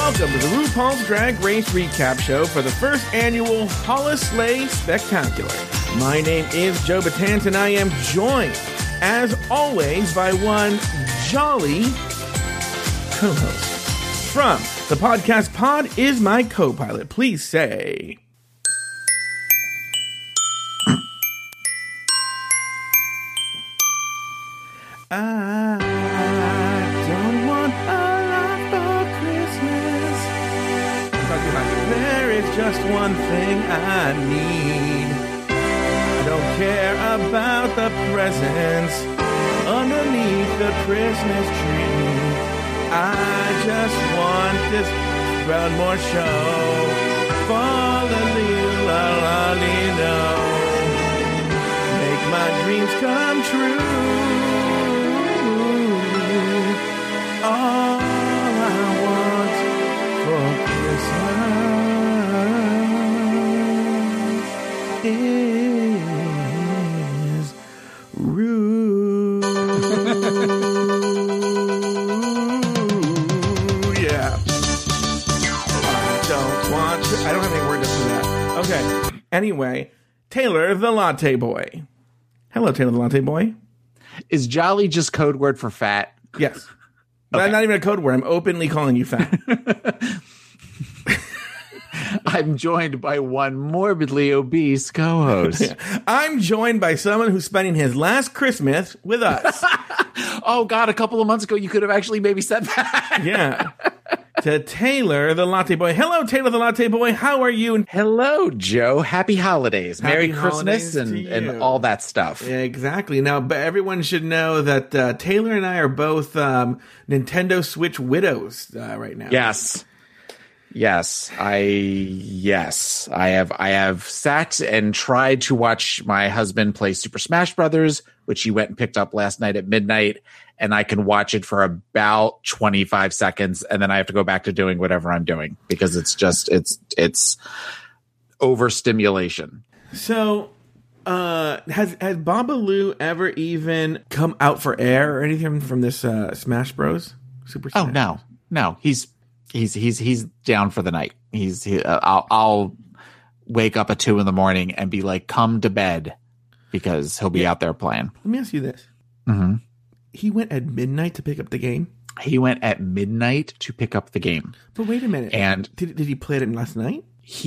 Welcome to the RuPaul's Drag Race Recap Show for the first annual Holislay Spectacular. My name is Joe Batant, and I am joined, as always, by one jolly co-host. From the podcast Pod is my co-pilot. Please say... I don't want a lot for Christmas. There is just one thing I need. I don't care about the presents underneath the Christmas tree. I just want this one more show. Make my dreams come true. All I want for Christmas is Rue. Yeah. I don't have any words for that. Okay. Anyway, Taylor the Latte Boy. Hello, Taylor the Latte Boy. Is jolly just code word for fat? Yes. Okay. Not even a code word. I'm openly calling you fat. I'm joined by one morbidly obese co-host. Yeah. I'm joined by someone who's spending his last Christmas with us. Oh, God, a couple of months ago, you could have actually maybe said that. Yeah. To Taylor the Latte Boy. Hello, Taylor the Latte Boy. How are you? Hello, Joe. Happy holidays. Happy Merry holidays Christmas and all that stuff. Yeah, exactly. Now, but everyone should know that Taylor and I are both Nintendo Switch widows right now. Yes. I have sat and tried to watch my husband play Super Smash Brothers, which he went and picked up last night at midnight, and I can watch it for about 25 seconds, and then I have to go back to doing whatever I'm doing because it's overstimulation. So, has Babalu ever even come out for air or anything from this Smash Bros? Super Smash? Oh no, he's down for the night. I'll wake up at 2 a.m. and be like, come to bed, because he'll be out there playing. Let me ask you this. Mm-hmm. He went at midnight to pick up the game? He went at midnight to pick up the game. But wait a minute. And did he play it last night?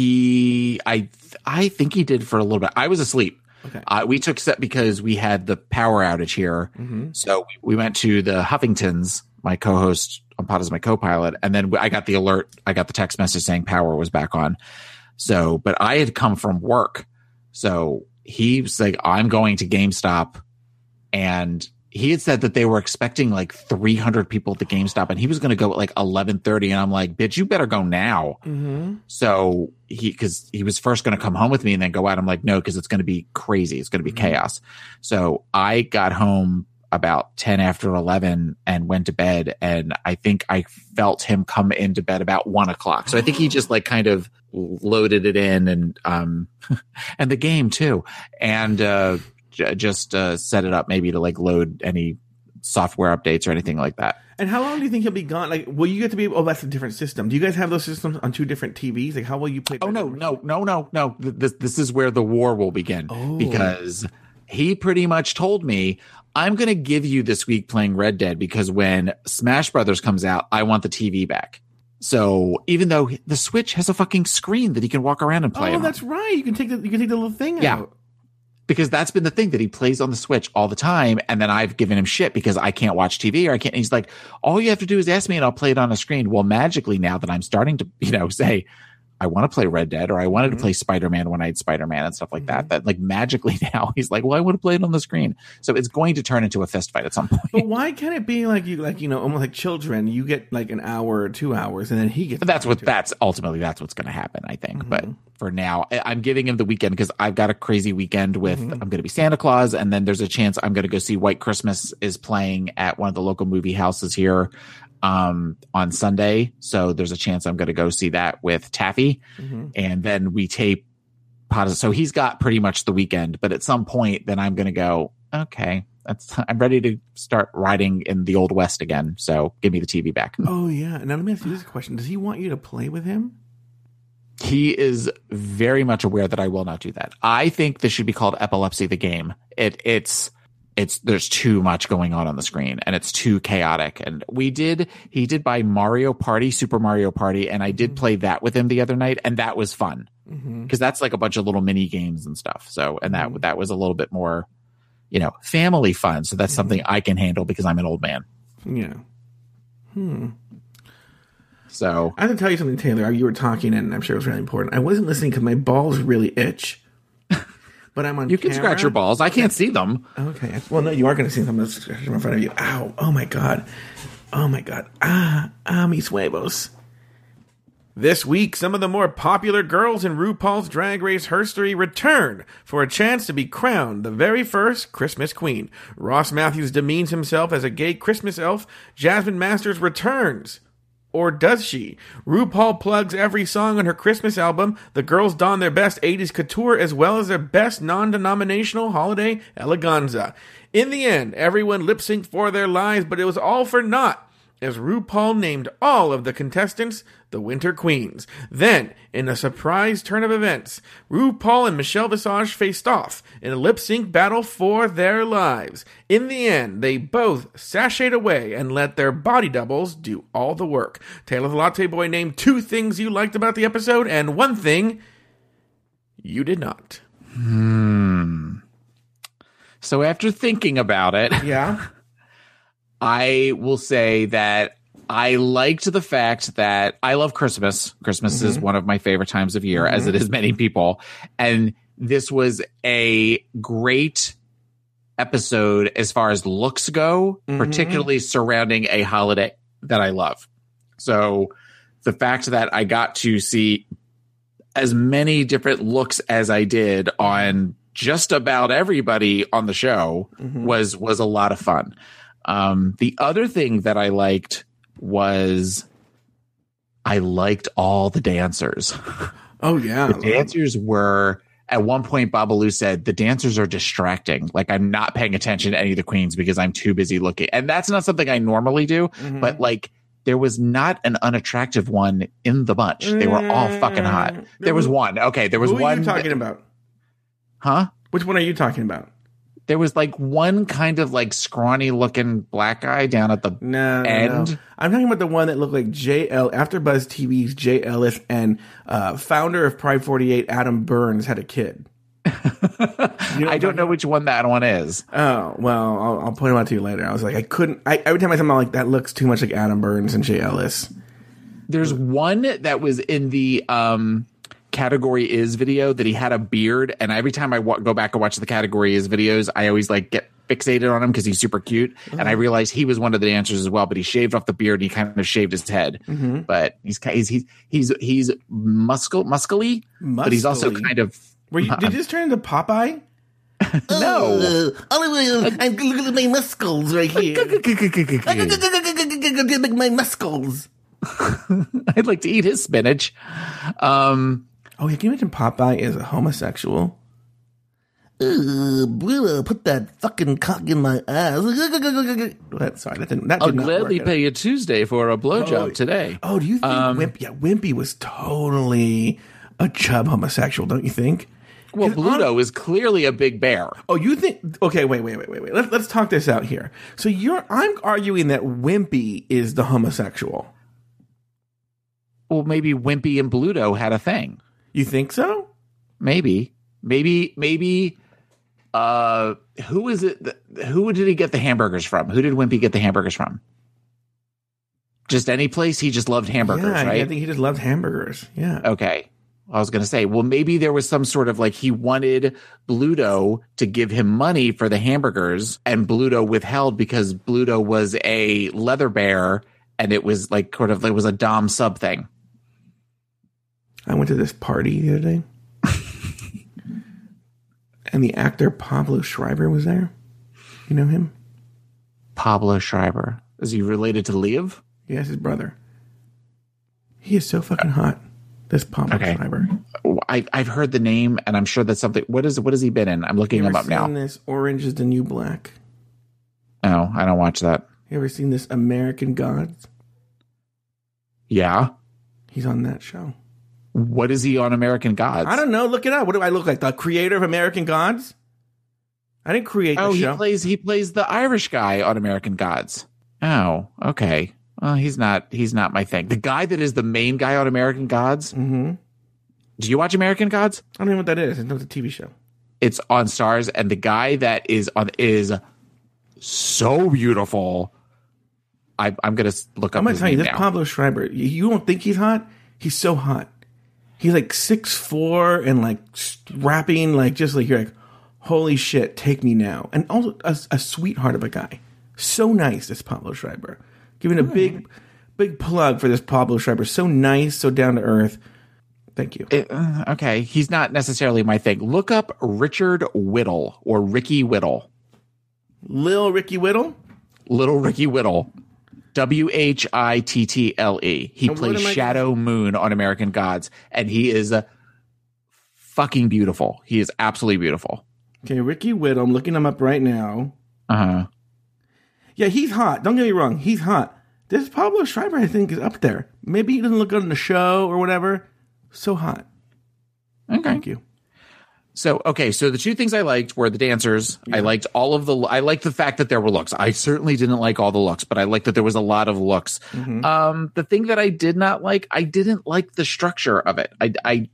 I think he did for a little bit. I was asleep. Okay. We took set because we had the power outage here. Mm-hmm. So we went to the Huffingtons, my co-host on Pod is my co-pilot. And then I got the alert. I got the text message saying power was back on. So, but I had come from work. So he was like, I'm going to GameStop, and he had said that they were expecting like 300 people at the GameStop, and he was going to go at like 11:30. And I'm like, bitch, you better go now. Mm-hmm. So because he was first going to come home with me and then go out. I'm like, no, because it's going to be crazy. It's going to be chaos. So I got home about 10 after 11 and went to bed. And I think I felt him come into bed about 1 o'clock. So I think he just like kind of loaded it in and the game too. And, just set it up maybe to like load any software updates or anything like that. And how long do you think he'll be gone? Like, will you get to be? Oh, that's a different system. Do you guys have those systems on two different TVs? Like, how will you play? Oh no. This is where the war will begin, because he pretty much told me, I'm going to give you this week playing Red Dead, because when Smash Brothers comes out, I want the TV back. So even though the Switch has a fucking screen that he can walk around and play. Oh, that's right. You can take the little thing out. Because that's been the thing, that he plays on the Switch all the time. And then I've given him shit because I can't watch TV, or I can't. And he's like, all you have to do is ask me and I'll play it on a screen. Well, magically now that I'm starting to, say, I want to play Red Dead, or I wanted to play Spider-Man when I had Spider-Man and stuff like that like magically now he's like, well, I want to play it on the screen. So it's going to turn into a fist fight at some point. But why can't it be like almost like children? You get like an hour or 2 hours, and then he gets. That's what's going to happen, I think. Mm-hmm. But for now, I'm giving him the weekend because I've got a crazy weekend with. I'm going to be Santa Claus, and then there's a chance I'm going to go see White Christmas is playing at one of the local movie houses here on Sunday. So there's a chance I'm going to go see that with Taffy. Mm-hmm. And then we tape. So he's got pretty much the weekend, but at some point then I'm going to go, okay, I'm ready to start riding in the Old West again. So give me the TV back. Oh yeah. Now let me ask you this question: does he want you to play with him? He is very much aware that I will not do that. I think this should be called Epilepsy the Game. It's there's too much going on the screen and it's too chaotic. And he did buy Mario Party, Super Mario Party, and I did play that with him the other night, and that was fun because that's like a bunch of little mini games and stuff. So, and that was a little bit more, family fun. So that's something I can handle because I'm an old man. Yeah. So I have to tell you something, Taylor. You were talking, and I'm sure it was really important. I wasn't listening because my balls really itch. But I'm on You can camera. scratch your balls. I can't see them. Okay. Well, no, you are going to see something that's in front of you. Ow. Oh, my God. Oh, my God. Mis huevos. This week, some of the more popular girls in RuPaul's Drag Race history return for a chance to be crowned the very first Christmas Queen. Ross Matthews demeans himself as a gay Christmas elf. Jasmine Masters returns. Or does she? RuPaul plugs every song on her Christmas album. The girls don their best 80s couture as well as their best non-denominational holiday eleganza. In the end, everyone lip-synced for their lives, but it was all for naught, as RuPaul named all of the contestants the Winter Queens. Then, in a surprise turn of events, RuPaul and Michelle Visage faced off in a lip-sync battle for their lives. In the end, they both sashayed away and let their body doubles do all the work. Taylor the Latte Boy named 2 things you liked about the episode and 1 thing you did not. So after thinking about it... Yeah? I will say that I liked the fact that I love Christmas. Christmas is one of my favorite times of year, as it is many people. And this was a great episode as far as looks go, particularly surrounding a holiday that I love. So the fact that I got to see as many different looks as I did on just about everybody on the show was a lot of fun. The other thing that I liked was I liked all the dancers. Oh, yeah. The dancers were, at one point, Babalu said, the dancers are distracting. Like, I'm not paying attention to any of the queens because I'm too busy looking. And that's not something I normally do, but like, there was not an unattractive one in the bunch. They were all fucking hot. There was one. Okay, there was one. Who are you talking about? Huh? Which one are you talking about? There was like one kind of like scrawny looking black guy down at the end. No. I'm talking about the one that looked like AfterBuzz TV's Jay Ellis and founder of Pride 48, Adam Burns, had a kid. I don't know which one that one is. Oh, well, I'll point him out to you later. I was like, every time I saw him, I'm like, that looks too much like Adam Burns and Jay Ellis. There's one that was in the Category Is video that he had a beard, and every time I go back and watch the Category Is videos, I always like get fixated on him because he's super cute. And I realized he was one of the dancers as well, but he shaved off the beard and he kind of shaved his head. But he's muscly, but he's also kind of. Did you just turn into Popeye? No. And look at my muscles right here. My muscles. I'd like to eat his spinach. Oh, yeah, can you imagine Popeye is a homosexual? Put that fucking cock in my ass. Sorry, that did I'll not gladly work. pay you Tuesday for a blowjob today. Oh, do you think Wimpy was totally a chub homosexual, don't you think? Well, Bluto is clearly a big bear. Oh, you think? Okay, wait. Let's talk this out here. So I'm arguing that Wimpy is the homosexual. Well, maybe Wimpy and Bluto had a thing. You think so? Maybe. Who is it? Who did he get the hamburgers from? Who did Wimpy get the hamburgers from? Just any place? He just loved hamburgers, right? I think he just loved hamburgers. Yeah. Okay. I was going to say, well, maybe there was some sort of like he wanted Bluto to give him money for the hamburgers, and Bluto withheld because Bluto was a leather bear, and it was like it was a dom sub thing. I went to this party the other day, and the actor Pablo Schreiber was there. You know him? Pablo Schreiber. Is he related to Liev? Yes, his brother. He is so fucking hot. This Pablo Schreiber. I've heard the name, and I'm sure that's something. What has he been in? I'm looking him up now. This Orange is the New Black. No, I don't watch that. You ever seen this American Gods? Yeah. He's on that show. What is he on American Gods? I don't know. Look it up. What do I look like? The creator of American Gods? I didn't create the show. He plays the Irish guy on American Gods. Oh, okay. Well, he's not my thing. The guy that is the main guy on American Gods. Mm-hmm. Do you watch American Gods? I don't know what that is. It's a TV show. It's on Stars, and the guy that is on is so beautiful. I'm gonna look up. I'm gonna tell you this: now. Pablo Schreiber. You don't think he's hot? He's so hot. He's like 6'4" and like rapping like just like you're like, holy shit, take me now. And also a sweetheart of a guy. So nice, this Pablo Schreiber. Giving a big plug for this Pablo Schreiber. So nice, so down to earth. Thank you. Okay, he's not necessarily my thing. Look up Richard Whittle or Ricky Whittle. Lil Ricky Whittle? Little Ricky Whittle. Whittle. He plays Shadow Moon on American Gods, and he is fucking beautiful. He is absolutely beautiful. Okay, Ricky Whittle. I'm looking him up right now. Uh-huh. Yeah, he's hot. Don't get me wrong. He's hot. This Pablo Schreiber, I think, is up there. Maybe he doesn't look good on the show or whatever. So hot. Okay. Thank you. So the two things I liked were the dancers. Yeah. I liked the fact that there were looks. I certainly didn't like all the looks, but I liked that there was a lot of looks. Mm-hmm. The thing that I did not like, I didn't like the structure of it. I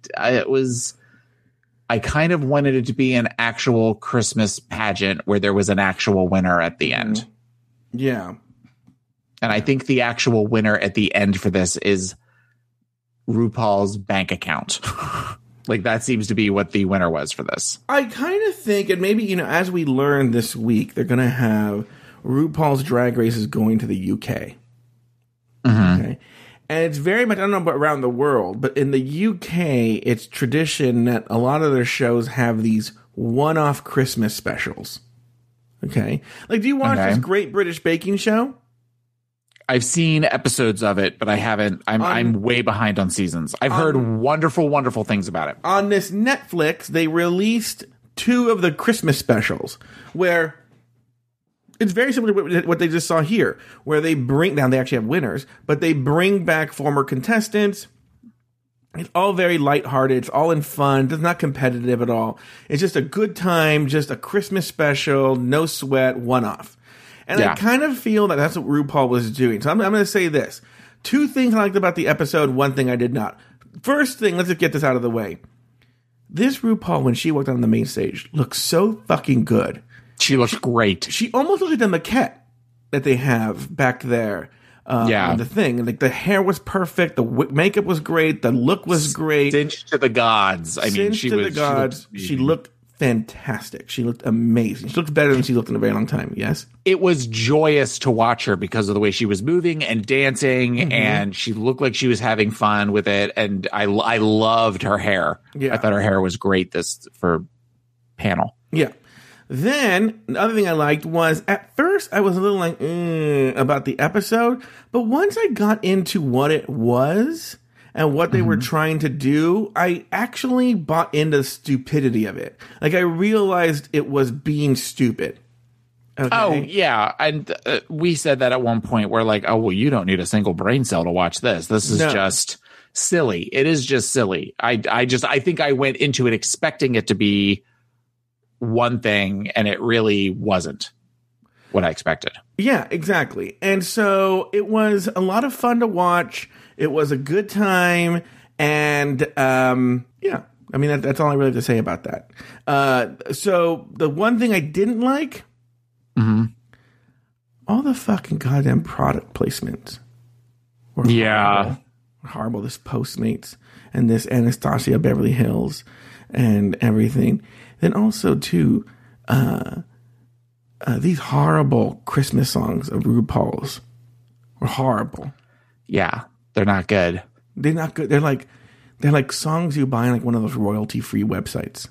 kind of wanted it to be an actual Christmas pageant where there was an actual winner at the end. Yeah. And I think the actual winner at the end for this is RuPaul's bank account. Like, that seems to be what the winner was for this. I kind of think, and maybe, as we learn this week, they're going to have RuPaul's Drag Race is going to the UK. Mm-hmm. Okay. And it's very much, I don't know about around the world, but in the UK, it's tradition that a lot of their shows have these one-off Christmas specials. Okay. Like, do you watch this Great British Baking Show? I've seen episodes of it, but I haven't. I'm way behind on seasons. I've heard wonderful, wonderful things about it. On this Netflix, they released 2 of the Christmas specials where it's very similar to what they just saw here, where they actually have winners, but they bring back former contestants. It's all very lighthearted. It's all in fun. It's not competitive at all. It's just a good time, just a Christmas special, no sweat, one-off. And I kind of feel that that's what RuPaul was doing. So I'm going to say this. 2 things I liked about the episode, 1 thing I did not. First thing, let's just get this out of the way. This RuPaul, when she walked on the main stage, looked so fucking good. She looked great. She almost looked like the maquette that they have back there. On the thing. Like, the hair was perfect. The makeup was great. The look was great. Cinched to the gods. She looked fantastic. She looked amazing. She looked better than she looked in a very long time. Yes. It was joyous to watch her because of the way she was moving and dancing, and she looked like she was having fun with it. And I loved her hair. Yeah. I thought her hair was great for panel. Yeah. Then the other thing I liked was at first I was a little like about the episode, but once I got into what it was and what they were trying to do, I actually bought into the stupidity of it. Like, I realized it was being stupid. Okay? Oh, yeah. And we said that at one point. We're like, oh, well, you don't need a single brain cell to watch this. This is just silly. It is just silly. I think I went into it expecting it to be one thing, and it really wasn't what I expected. Yeah, exactly. And so it was a lot of fun to watch. It was a good time, and I mean, that's all I really have to say about that. So the one thing I didn't like, all the fucking goddamn product placements were horrible. This Postmates and this Anastasia Beverly Hills and everything. Then also, too, these horrible Christmas songs of RuPaul's were horrible. Yeah. They're not good. They're not good. They're like songs you buy on like one of those royalty-free websites.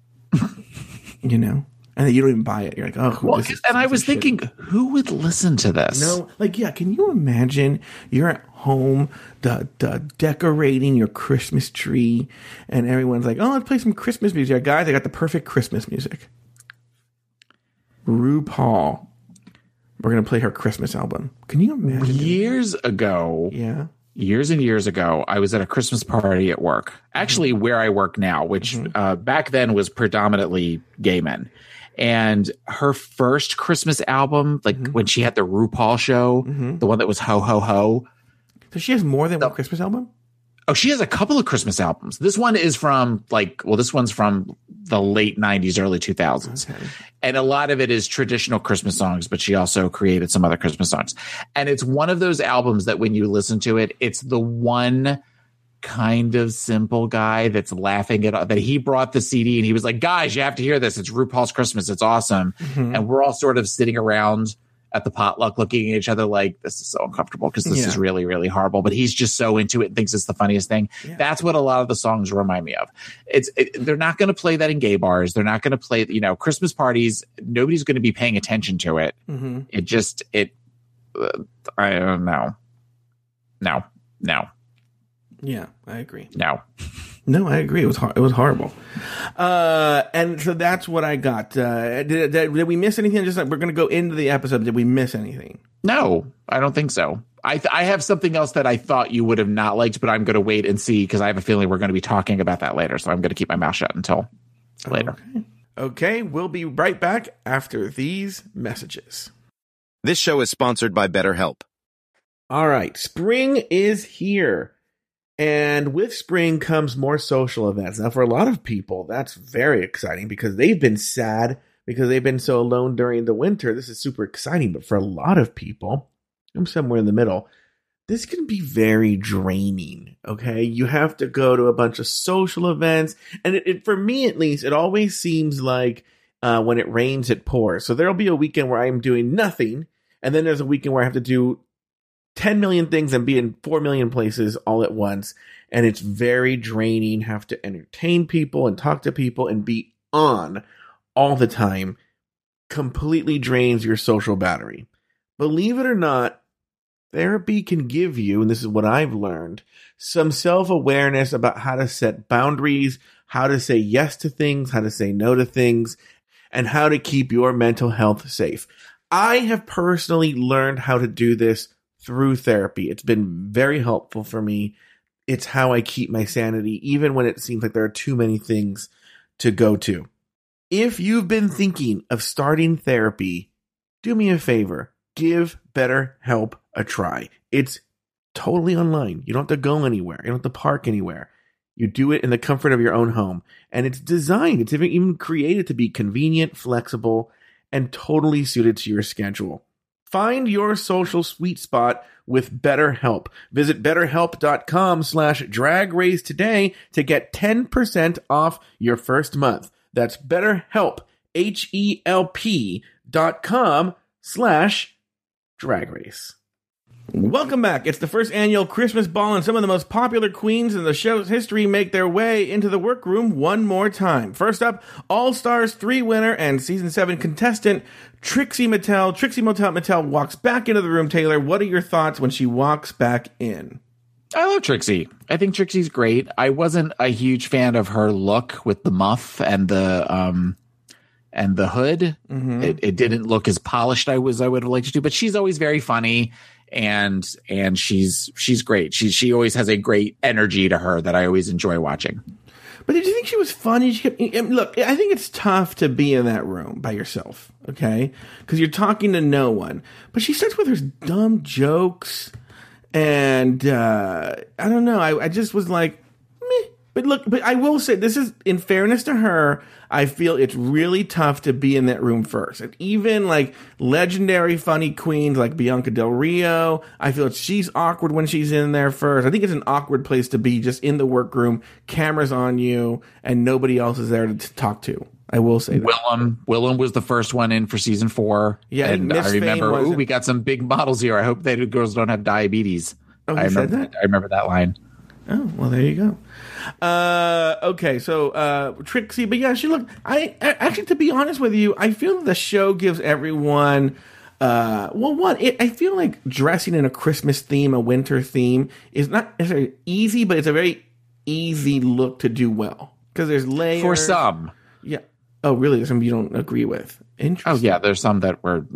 And then you don't even buy it. You're like, oh, and I was thinking, who would listen to this? No, can you imagine you're at home, decorating your Christmas tree, and everyone's like, oh, let's play some Christmas music. Yeah, guys, I got the perfect Christmas music. RuPaul we're going to play her Christmas album. Can you imagine? Years and years ago, I was at a Christmas party at work, actually where I work now, which back then was predominantly gay men. And her first Christmas album, like when she had the RuPaul show, the one that was Ho Ho Ho. So she has more than one Christmas album? Oh, she has a couple of Christmas albums. This one is from this one's from the late 90s, early 2000s. Okay. And a lot of it is traditional Christmas songs, but she also created some other Christmas songs. And it's one of those albums that when you listen to it, it's the one kind of simple guy that's laughing at that he brought the CD and he was like, guys, you have to hear this. It's RuPaul's Christmas. It's awesome. And we're all sort of sitting around at the potluck looking at each other like, this is so uncomfortable because this is really, really horrible. But he's just so into it and thinks it's the funniest thing. Yeah. That's what a lot of the songs remind me of. They're not going to play that in gay bars. They're not going to play, Christmas parties. Nobody's going to be paying attention to it. I don't know. No. Yeah, I agree. No, I agree. It was horrible. And so that's what I got. Did we miss anything? Just like we're going to go into the episode. Did we miss anything? No, I don't think so. I have something else that I thought you would have not liked, but I'm going to wait and see because I have a feeling we're going to be talking about that later. So I'm going to keep my mouth shut until later. Okay, we'll be right back after these messages. This show is sponsored by BetterHelp. All right, spring is here. And with spring comes more social events. Now, for a lot of people, that's very exciting because they've been sad because they've been so alone during the winter. This is super exciting. But for a lot of people, I'm somewhere in the middle, this can be very draining. Okay, you have to go to a bunch of social events. And for me, at least, it always seems like when it rains, it pours. So there'll be a weekend where I'm doing nothing. And then there's a weekend where I have to do 10 million things and be in 4 million places all at once. And it's very draining. Have to entertain people and talk to people and be on all the time. Completely drains your social battery. Believe it or not, therapy can give you, and this is what I've learned, some self-awareness about how to set boundaries, how to say yes to things, how to say no to things, and how to keep your mental health safe. I have personally learned how to do this through therapy. It's been very helpful for me. It's how I keep my sanity, even when it seems like there are too many things to go to. If you've been thinking of starting therapy, do me a favor. Give BetterHelp a try. It's totally online. You don't have to go anywhere. You don't have to park anywhere. You do it in the comfort of your own home. And it's designed, it's even created to be convenient, flexible, and totally suited to your schedule. Find your social sweet spot with BetterHelp. Visit BetterHelp.com/dragrace today to get 10% off your first month. That's BetterHelp, HELP.com/dragrace. Welcome back. It's the first annual Christmas ball, and some of the most popular queens in the show's history make their way into the workroom one more time. First up, All Stars 3 winner and Season 7 contestant Trixie Mattel. Trixie Mattel walks back into the room. Taylor, what are your thoughts when she walks back in? I love Trixie. I think Trixie's great. I wasn't a huge fan of her look with the muff and the hood. Mm-hmm. It didn't look as polished I would have liked to do, but she's always very funny. And she's great. She always has a great energy to her that I always enjoy watching. But did you think she was funny? Look, I think it's tough to be in that room by yourself, okay? Because you're talking to no one. But she starts with her dumb jokes, and I don't know. I just was like, meh. But I will say, this is, in fairness to her, I feel it's really tough to be in that room first. And even like legendary funny queens like Bianca Del Rio, I feel she's awkward when she's in there first. I think it's an awkward place to be, just in the workroom, cameras on you, and nobody else is there to talk to. I will say that. Willem was the first one in for season 4. Yeah, and I remember, we got some big models here. I hope that girls don't have diabetes. Oh, he said that? I remember that line. Oh, well, there you go. Okay, so Trixie, but yeah, I actually, to be honest with you, I feel the show gives everyone, I feel like dressing in a Christmas theme, a winter theme, is not necessarily easy, but it's a very easy look to do well. Because there's layers. For some. Yeah. Oh, really? There's some you don't agree with. Interesting. Oh, yeah, there's some that were not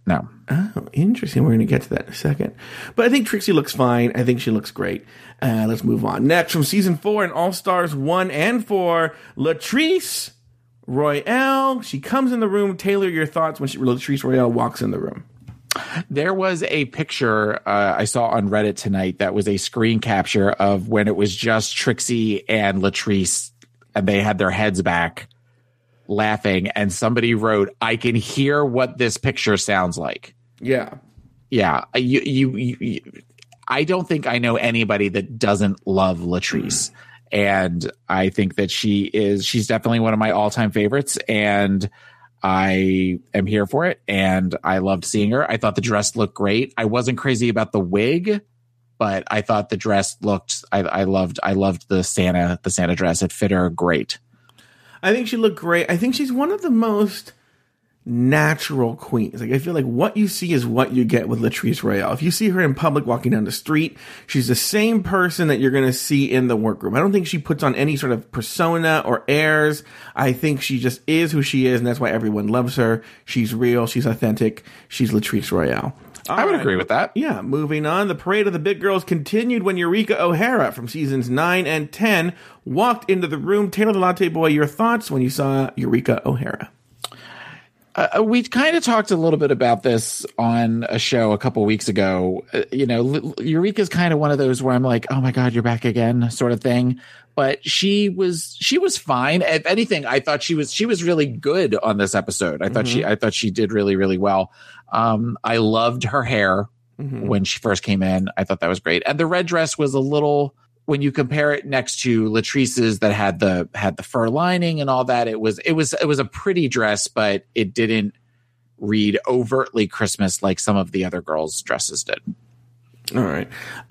No. Oh, interesting. We're going to get to that in a second. But I think Trixie looks fine. I think she looks great. Let's move on. Next, from season 4 and All-Stars 1 and 4, Latrice Royale. She comes in the room. Taylor, your thoughts when Latrice Royale walks in the room? There was a picture I saw on Reddit tonight that was a screen capture of when it was just Trixie and Latrice, and they had their heads back laughing, and somebody wrote, "I can hear what this picture sounds like." Yeah. Yeah. You I don't think I know anybody that doesn't love Latrice. And I think that she's definitely one of my all-time favorites, and I am here for it, and I loved seeing her. I thought the dress looked great. I wasn't crazy about the wig, but I thought the dress looked, I loved the Santa dress. It fit her great. I think she looked great. I think she's one of the most natural queens. Like, I feel like what you see is what you get with Latrice Royale. If you see her in public walking down the street, she's the same person that you're going to see in the workroom. I don't think she puts on any sort of persona or airs. I think she just is who she is, and that's why everyone loves her. She's real. She's authentic. She's Latrice Royale. I would agree with that. Yeah, moving on. The parade of the big girls continued when Eureka O'Hara from seasons 9 and 10 walked into the room. Taylor the Latte Boy, your thoughts when you saw Eureka O'Hara? We kind of talked a little bit about this on a show a couple weeks ago. Eureka's kind of one of those where I'm like, oh my God, you're back again sort of thing. But she was fine. If anything, I thought she was really good on this episode. I thought she did really, really well. I loved her hair when she first came in. I thought that was great. And the red dress was a little, when you compare it next to Latrice's that had the fur lining and all that, it was a pretty dress, but it didn't read overtly Christmas like some of the other girls' dresses did. All right.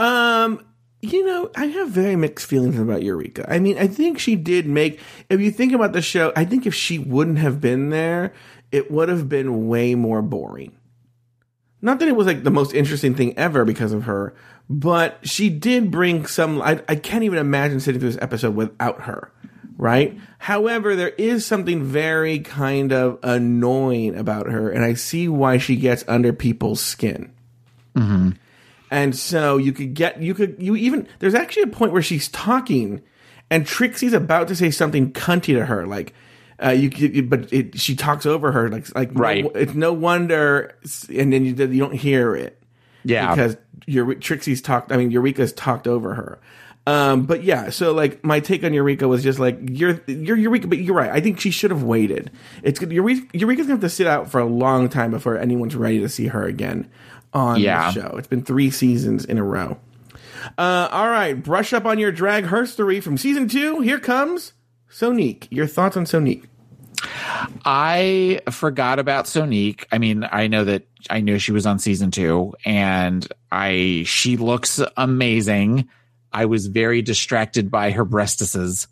I have very mixed feelings about Eureka. I mean, I think she did if you think about the show, I think if she wouldn't have been there, it would have been way more boring. Not that it was like the most interesting thing ever because of her, but she did bring some, I can't even imagine sitting through this episode without her, right? However, there is something very kind of annoying about her, and I see why she gets under people's skin. Mm-hmm. And so there's actually a point where she's talking and Trixie's about to say something cunty to her, like, she talks over her, like right. It's no wonder, and then you don't hear it, because Eureka's talked over her. But yeah, so like my take on Eureka was just like you're Eureka, but you're right. I think she should have waited. Eureka's gonna have to sit out for a long time before anyone's ready to see her again on the show. It's been 3 seasons in a row. All right, brush up on your drag herstory from season 2. Here comes Sonique. Your thoughts on Sonique? I forgot about Sonique. I mean, I know she was on season 2, and she looks amazing. I was very distracted by her breastises.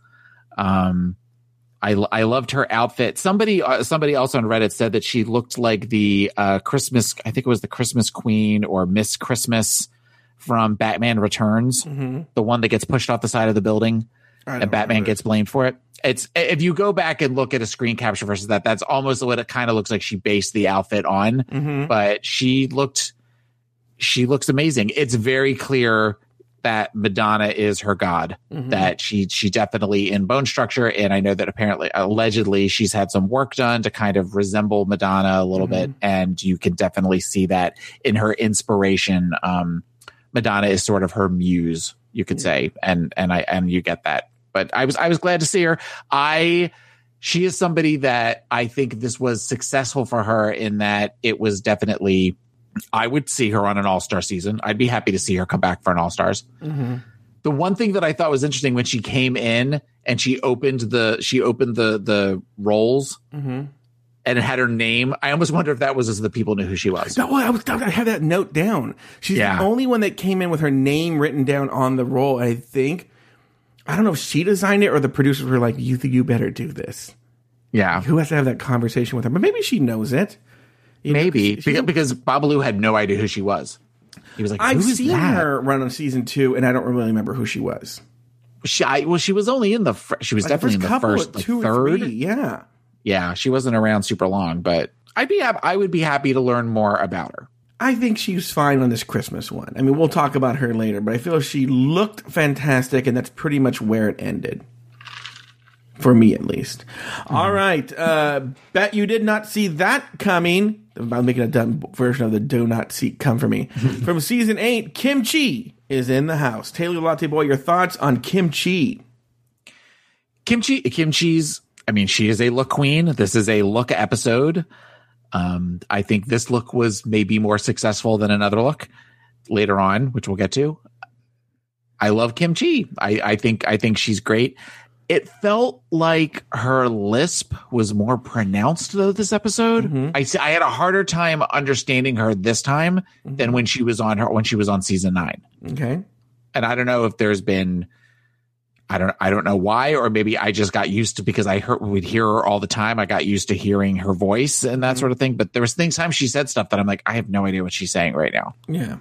I loved her outfit. Somebody else on Reddit said that she looked like the Christmas, I think it was the Christmas Queen or Miss Christmas from Batman Returns, the one that gets pushed off the side of the building and Batman gets blamed for it. It's, if you go back and look at a screen capture versus that's almost what it kind of looks like she based the outfit on. But she looks amazing. It's very clear that Madonna is her god, that she definitely in bone structure. And I know that allegedly she's had some work done to kind of resemble Madonna a little bit. And you can definitely see that in her inspiration. Madonna is sort of her muse, you could say. And you get that. But I was glad to see her. She is somebody that I think this was successful for her in that it was definitely, I would see her on an all-star season. I'd be happy to see her come back for an all-stars. The one thing that I thought was interesting when she came in and she opened the rolls and it had her name. I almost wonder if that was as the people knew who she was. No, I had that note down. She's the only one that came in with her name written down on the roll. I think, I don't know if she designed it or the producers were like, you better do this. Yeah. Who has to have that conversation with her? But maybe she knows it. Maybe because Babalu had no idea who she was. He was like, I've seen her run on season 2, and I don't really remember who she was. She was only in she was definitely in the first, like, 2 or 3, yeah. Yeah, she wasn't around super long, but I would be happy to learn more about her. I think she's fine on this Christmas one. I mean, we'll talk about her later, but I feel she looked fantastic, and that's pretty much where it ended. For me, at least. All right. Bet you did not see that coming. I'm making a dumb version of the do not see come for me. From season 8, Kim Chi is in the house. Taylor Latte Boy, your thoughts on Kim Chi? Kim Chi's, I mean, she is a look queen. This is a look episode. I think this look was maybe more successful than another look later on, which we'll get to. I love Kim Chi. I think she's great. It felt like her lisp was more pronounced though this episode. Mm-hmm. I had a harder time understanding her this time than when she was on season 9. Okay. And I don't know if there's been, I don't know why, or maybe I just got used to, because would hear her all the time. I got used to hearing her voice and that sort of thing. But there was times she said stuff that I'm like, I have no idea what she's saying right now. Yeah.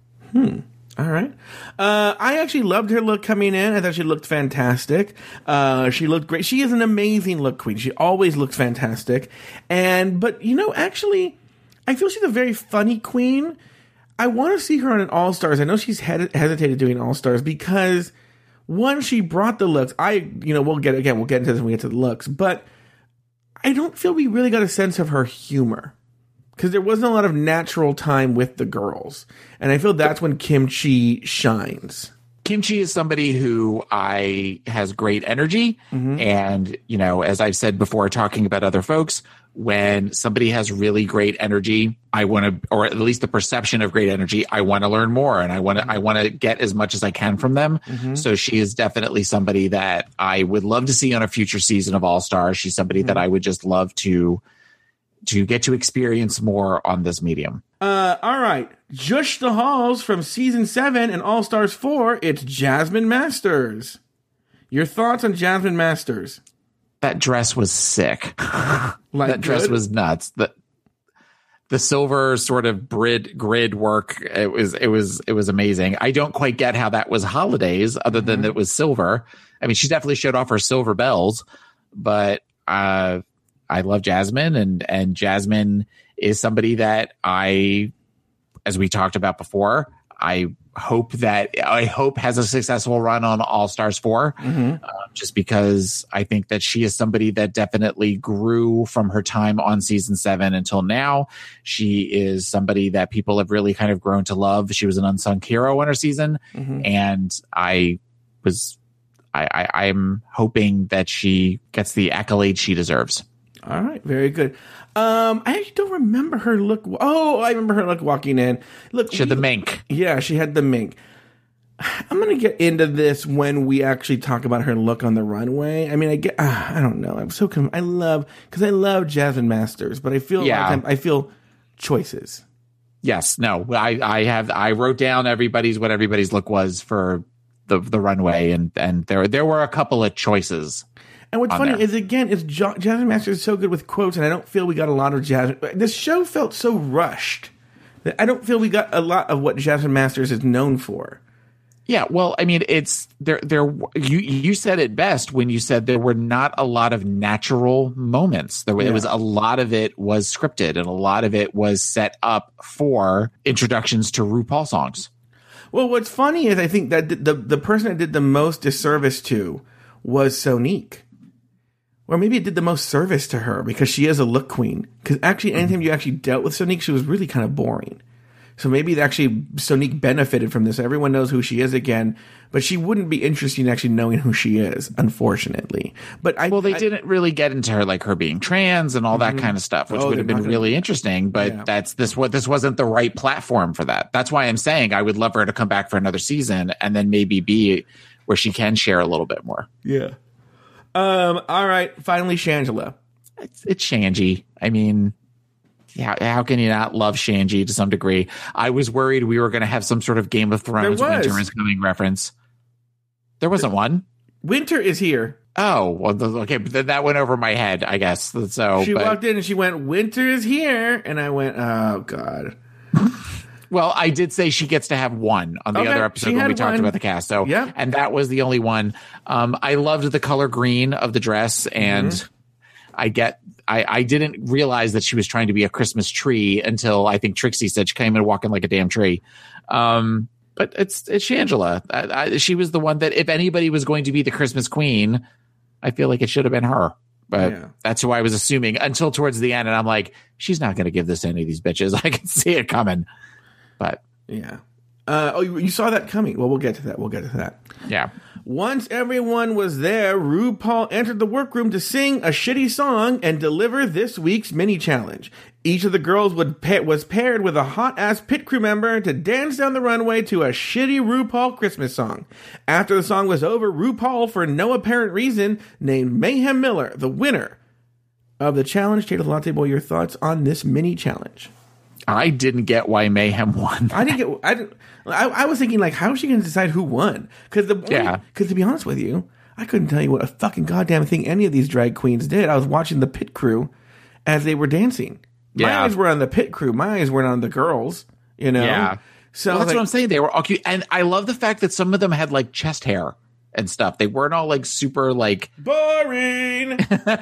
All right. I actually loved her look coming in. I thought she looked fantastic. She looked great. She is an amazing look queen. She always looks fantastic. But actually, I feel she's a very funny queen. I want to see her on an All-Stars. I know she's hesitated doing All-Stars because, one, she brought the looks. We'll get into this when we get to the looks, but I don't feel we really got a sense of her humor, because there wasn't a lot of natural time with the girls. And I feel that's when Kim Chi shines. Kim Chi is somebody who has great energy. Mm-hmm. And, as I've said before, talking about other folks, when somebody has really great energy, I want to, or at least the perception of great energy, I want to learn more, and I want to get as much as I can from them. Mm-hmm. So she is definitely somebody that I would love to see on a future season of All Stars. She's somebody that I would just love to get to experience more on this medium. All right. Jush the Halls from season 7 and All Stars 4. It's Jasmine Masters. Your thoughts on Jasmine Masters? That dress was sick. That dress was nuts. The silver sort of grid work. It was amazing. I don't quite get how that was holidays, other than it was silver. I mean, she definitely showed off her silver bells, but I love Jasmine, and Jasmine is somebody that as we talked about before, I hope has a successful run on All Stars 4, just because I think that she is somebody that definitely grew from her time on season 7 until now. She is somebody that people have really kind of grown to love. She was an unsung hero on her season, and I'm hoping that she gets the accolade she deserves. All right, very good. I actually don't remember her look. Oh, I remember her look walking in. Look, she had the mink. Yeah, she had the mink. I'm going to get into this when we actually talk about her look on the runway. I mean, I don't know. I'm so I love Jasmine Masters, but I feel I feel choices. Yes, no, I wrote down what everybody's look was for the runway, and there were a couple of choices. And what's funny is, again, Jasmine Masters is so good with quotes, and I don't feel we got a lot of Jasmine. This show felt so rushed that I don't feel we got a lot of what Jasmine Masters is known for. Yeah, well, I mean, it's there. You said it best when you said there were not a lot of natural moments. It was a lot of it was scripted, and a lot of it was set up for introductions to RuPaul songs. Well, what's funny is I think that the person that did the most disservice to was Sonique. Or maybe it did the most service to her because she is a look queen. Because actually, anytime you actually dealt with Sonique, she was really kind of boring. So maybe actually Sonique benefited from this. Everyone knows who she is again, but she wouldn't be interested in actually knowing who she is, unfortunately. But they didn't really get into her being trans and all that kind of stuff, which would have been really interesting. But this wasn't the right platform for that. That's why I'm saying I would love her to come back for another season and then maybe be where she can share a little bit more. Yeah. All right. Finally, Shangela. It's Shanji. I mean, how can you not love Shanji to some degree? I was worried we were going to have some sort of Game of Thrones Winter is Coming reference. There wasn't one. Winter is here. Oh, well, okay. But then that went over my head, I guess. So she walked in and she went, "Winter is here," and I went, "Oh God." Well, I did say she gets to have one on the other episode when we talked about the cast. So, and that was the only one. I loved the color green of the dress, and I get I didn't realize that she was trying to be a Christmas tree until I think Trixie said she came in walking like a damn tree. But it's Shangela. She was the one that if anybody was going to be the Christmas queen, I feel like it should have been her. But that's who I was assuming until towards the end. And I'm like, she's not going to give this to any of these bitches. I can see it coming. But yeah. You saw that coming. Well, we'll get to that. Yeah. Once everyone was there, RuPaul entered the workroom to sing a shitty song and deliver this week's mini challenge. Each of the girls was paired with a hot-ass pit crew member to dance down the runway to a shitty RuPaul Christmas song. After the song was over, RuPaul, for no apparent reason, named Mayhem Miller the winner of the challenge. Taylor Latte Boy, your thoughts on this mini challenge? I didn't get why Mayhem won. I was thinking, like, how is she going to decide who won? Because to be honest with you, I couldn't tell you what a fucking goddamn thing any of these drag queens did. I was watching the pit crew as they were dancing. My eyes were on the pit crew. My eyes weren't on the girls, you know? Yeah. So that's what I'm saying. They were all cute. And I love the fact that some of them had, like, chest hair and stuff. They weren't all, like, super, like... boring!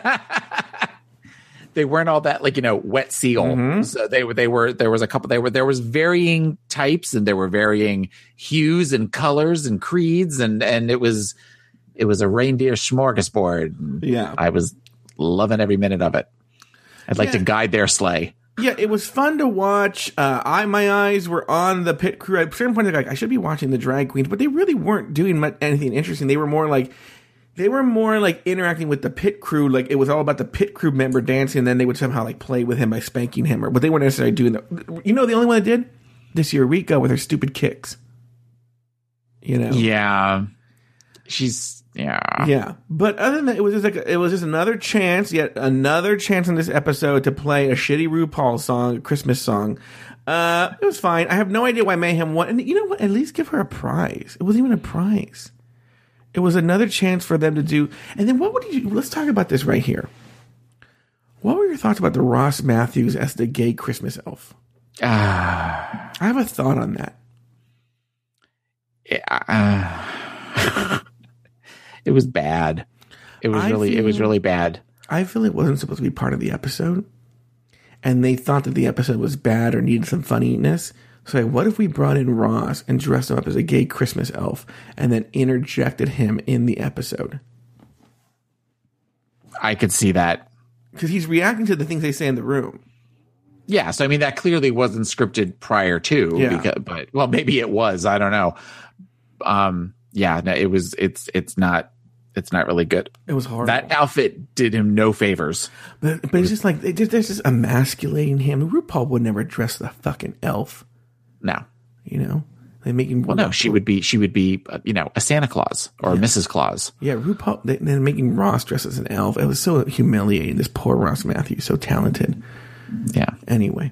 They weren't all that, like, you know, wet seal. Mm-hmm. So there was a couple, there was varying types and there were varying hues and colors and creeds. And it was a reindeer smorgasbord. Yeah. I was loving every minute of it. I'd like to guide their sleigh. Yeah, it was fun to watch. My eyes were on the pit crew. At a certain point, I should be watching the drag queens, but they really weren't doing anything interesting. They were more like interacting with the pit crew. Like, it was all about the pit crew member dancing, and then they would somehow, like, play with him by spanking him. But they weren't necessarily doing that. You know, the only one that did this year, Rika, with her stupid kicks. You know? Yeah. Yeah. But other than that, it was just another chance in this episode to play a shitty RuPaul song, a Christmas song. It was fine. I have no idea why Mayhem won. And you know what? At least give her a prize. It wasn't even a prize. It was another chance for them to do. And then let's talk about this right here. What were your thoughts about the Ross Matthews as the gay Christmas elf? I have a thought on that. It was bad. It was really bad. I feel it wasn't supposed to be part of the episode. And they thought that the episode was bad or needed some funniness. So, like, what if we brought in Ross and dressed him up as a gay Christmas elf and then interjected him in the episode? I could see that. Because he's reacting to the things they say in the room. Yeah, so I mean, that clearly wasn't scripted prior to. Yeah. But maybe it was. I don't know. Yeah, no, it's not really good. It was horrible. That outfit did him no favors. But it's just like, there's just emasculating him. RuPaul would never dress the fucking elf. No. You know? They make him... Well, no, she would be, you know, a Santa Claus or a Mrs. Claus. Yeah, RuPaul, they're making Ross dress as an elf. It was so humiliating. This poor Ross Matthews, so talented. Yeah. Anyway.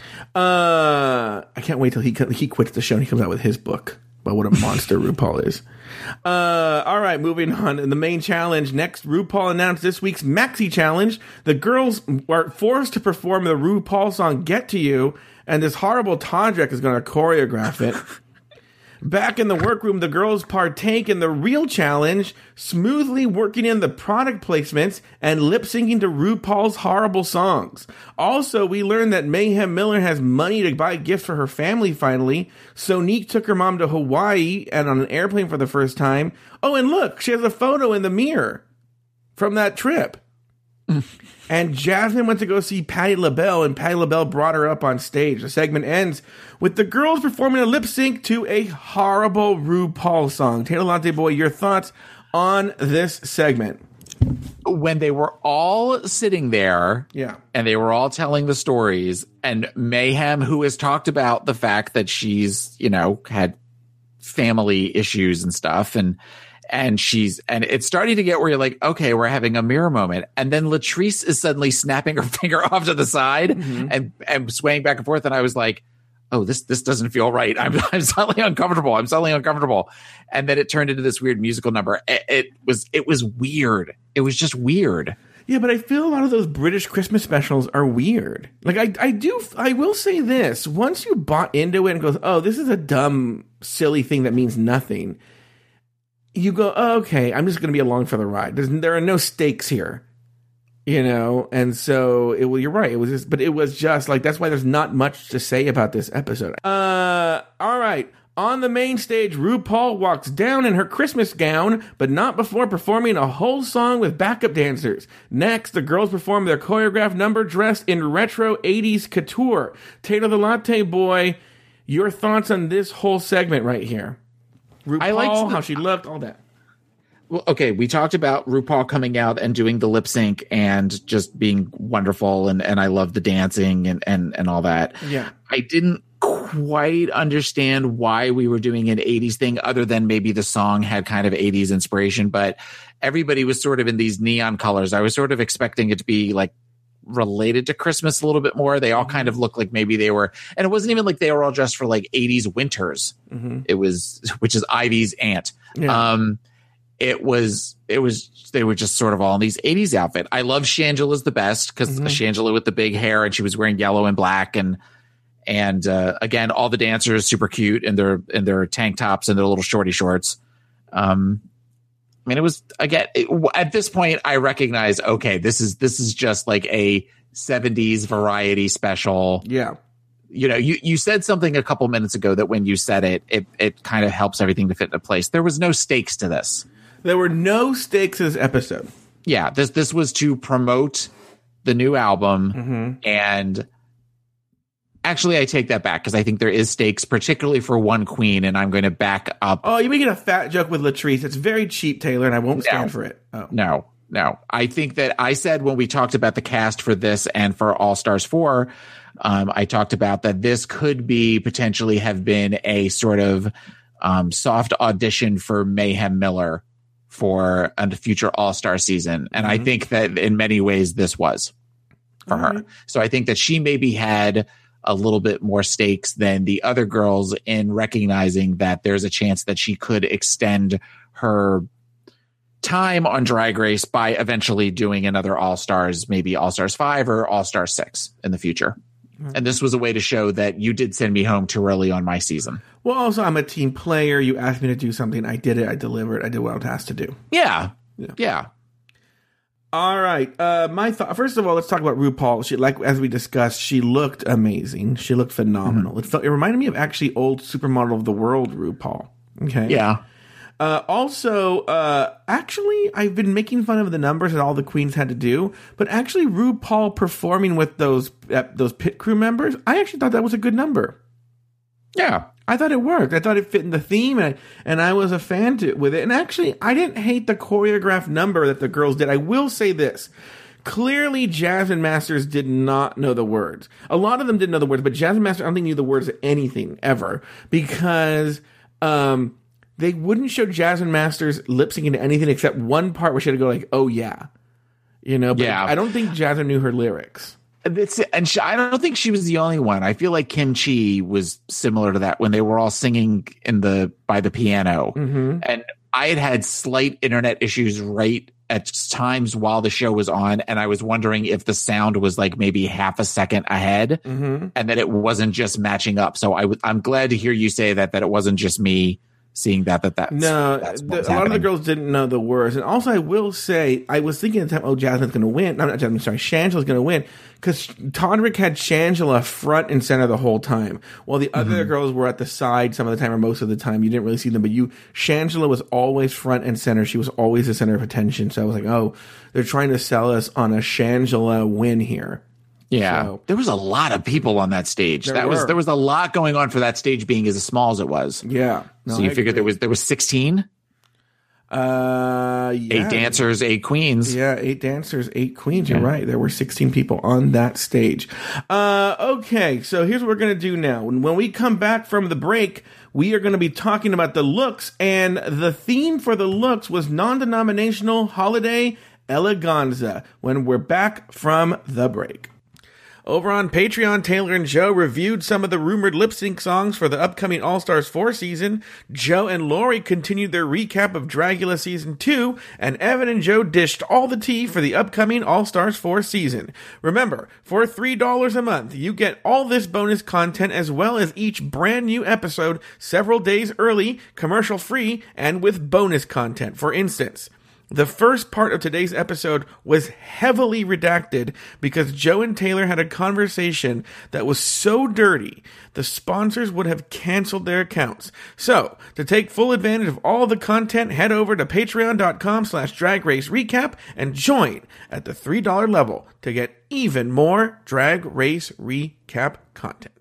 I can't wait till he quits the show and he comes out with his book about what a monster RuPaul is. All right, moving on. In the main challenge, next, RuPaul announced this week's Maxi Challenge. The girls were forced to perform the RuPaul song Get To You, and this horrible Todrick is going to choreograph it. Back in the workroom, the girls partake in the real challenge, smoothly working in the product placements and lip-syncing to RuPaul's horrible songs. Also, we learned that Mayhem Miller has money to buy gifts for her family finally. Sonique took her mom to Hawaii and on an airplane for the first time. Oh, and look, she has a photo in the mirror from that trip. And Jasmine went to go see Patti LaBelle, and Patti LaBelle brought her up on stage. The segment ends with the girls performing a lip sync to a horrible RuPaul song. Taylor Latte Boy, your thoughts on this segment? When they were all sitting there, and they were all telling the stories, and Mayhem, who has talked about the fact that she's, you know, had family issues and stuff, and it's starting to get where you're like, okay, we're having a mirror moment. And then Latrice is suddenly snapping her finger off to the side and swaying back and forth. And I was like, oh, this doesn't feel right. I'm suddenly uncomfortable. And then it turned into this weird musical number. It was weird. It was just weird. Yeah, but I feel a lot of those British Christmas specials are weird. Like, I will say this. Once you bought into it and goes, oh, this is a dumb, silly thing that means nothing, you go, oh, okay, I'm just going to be along for the ride. There are no stakes here. You know, and so you're right. It was just like, that's why there's not much to say about this episode. All right. On the main stage, RuPaul walks down in her Christmas gown, but not before performing a whole song with backup dancers. Next, the girls perform their choreographed number dressed in retro 80s couture. Taylor the Latte Boy, your thoughts on this whole segment right here? RuPaul, how she looked, all that. Well, okay, we talked about RuPaul coming out and doing the lip sync and just being wonderful, and I love the dancing and all that. Yeah. I didn't quite understand why we were doing an 80s thing, other than maybe the song had kind of 80s inspiration, but everybody was sort of in these neon colors. I was sort of expecting it to be like related to Christmas a little bit more. They all kind of looked like maybe they were, and it wasn't even like they were all dressed for like 80s winters. Mm-hmm. It was, which is Ivy's aunt. Yeah. They were just sort of all in these 80s outfit. I love Shangela's the best, because Shangela with the big hair, and she was wearing yellow and black, and again, all the dancers super cute in their tank tops and their little shorty shorts. I mean, it was, again, at this point I recognize, okay, this is just like a 70s variety special. Yeah. You know, you said something a couple minutes ago that when you said it kind of helps everything to fit into place. There was no stakes to this. There were no stakes in this episode. Yeah, this was to promote the new album, and actually I take that back, because I think there is stakes, particularly for one queen, and I'm going to back up. Oh, you're making a fat joke with Latrice. It's very cheap, Taylor, and I won't stand for it. Oh. No. I think that I said when we talked about the cast for this and for All Stars 4, I talked about that this could be potentially have been a sort of soft audition for Mayhem Miller for a future All-Star season. And I think that in many ways this was for her. So I think that she maybe had a little bit more stakes than the other girls in recognizing that there's a chance that she could extend her time on Drag Race by eventually doing another All-Stars, maybe All-Stars 5 or All-Stars 6 in the future. And this was a way to show that you did send me home too early on my season. Well, also, I'm a team player. You asked me to do something. I did it. I delivered. I did what I was asked to do. Yeah. All right. My thought. First of all, let's talk about RuPaul. She, like as we discussed, she looked amazing. She looked phenomenal. It reminded me of actually old Supermodel of the World RuPaul. Okay. Yeah. Also, actually, I've been making fun of the numbers that all the queens had to do, but actually RuPaul performing with those pit crew members, I actually thought that was a good number. Yeah. I thought it worked. I thought it fit in the theme, and I was a fan with it. And actually, I didn't hate the choreographed number that the girls did. I will say this. Clearly, Jasmine Masters did not know the words. A lot of them didn't know the words, but Jasmine Masters, I don't think knew the words of anything, ever. Because, they wouldn't show Jasmine Masters lip syncing to anything except one part where she had to go like, "Oh yeah," you know. But yeah. I don't think Jasmine knew her lyrics. I don't think she was the only one. I feel like Kim Chi was similar to that when they were all singing by the piano, and I had slight internet issues right at times while the show was on, and I was wondering if the sound was like maybe half a second ahead, and that it wasn't just matching up. So I'm glad to hear you say that it wasn't just me seeing that's a lot of the girls didn't know the words. And also, I will say, I was thinking at the time, Jasmine's going to win. No, not Jasmine, sorry, Shangela's going to win, because Todrick had Shangela front and center the whole time, while the other girls were at the side some of the time, or most of the time. You didn't really see them, but Shangela was always front and center. She was always the center of attention. So I was like, oh, they're trying to sell us on a Shangela win here. Yeah, so, there was a lot of people on that stage. There was a lot going on for that stage being as small as it was. Yeah. No, so you figured there was 16? Yeah. 8 dancers, 8 queens. Yeah, 8 dancers, 8 queens. You're right. There were 16 people on that stage. Okay, so here's what we're going to do now. When we come back from the break, we are going to be talking about the looks, and the theme for the looks was non-denominational holiday eleganza when we're back from the break. Over on Patreon, Taylor and Joe reviewed some of the rumored lip-sync songs for the upcoming All-Stars 4 season. Joe and Lori continued their recap of Dragula Season 2, and Evan and Joe dished all the tea for the upcoming All-Stars 4 season. Remember, for $3 a month, you get all this bonus content as well as each brand new episode several days early, commercial-free, and with bonus content. For instance, The first part of today's episode was heavily redacted because Joe and Taylor had a conversation that was so dirty, the sponsors would have canceled their accounts. So, to take full advantage of all the content, head over to patreon.com/dragracerecap and join at the $3 level to get even more Drag Race Recap content.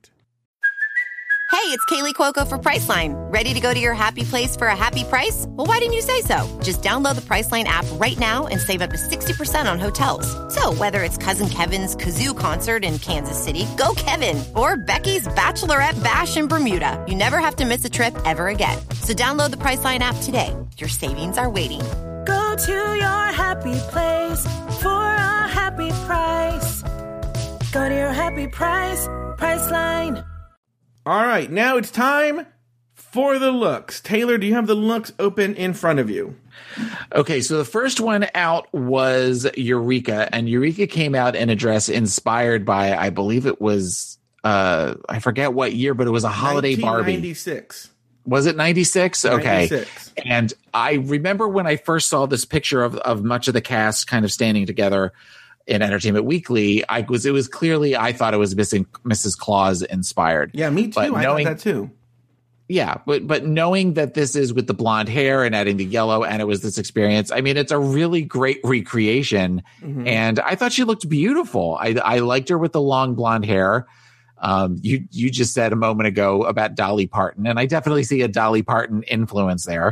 Hey, it's Kaylee Cuoco for Priceline. Ready to go to your happy place for a happy price? Well, why didn't you say so? Just download the Priceline app right now and save up to 60% on hotels. So whether it's Cousin Kevin's Kazoo Concert in Kansas City, go Kevin, or Becky's Bachelorette Bash in Bermuda, you never have to miss a trip ever again. So download the Priceline app today. Your savings are waiting. Go to your happy place for a happy price. Go to your happy price, Priceline. All right, now it's time for the looks. Taylor, do you have the looks open in front of you? Okay, so the first one out was Eureka, and Eureka came out in a dress inspired by, I believe it was, I forget what year, but it was a holiday Barbie. 1996. Was it 96? Okay. 96. And I remember when I first saw this picture of much of the cast kind of standing together in Entertainment Weekly, it was clearly, I thought it was Mrs. Claus inspired. Yeah, me too. But I thought that too. Yeah, but knowing that this is with the blonde hair and adding the yellow, and it was this experience, I mean, it's a really great recreation. Mm-hmm. And I thought she looked beautiful. I liked her with the long blonde hair. You just said a moment ago about Dolly Parton, and I definitely see a Dolly Parton influence there.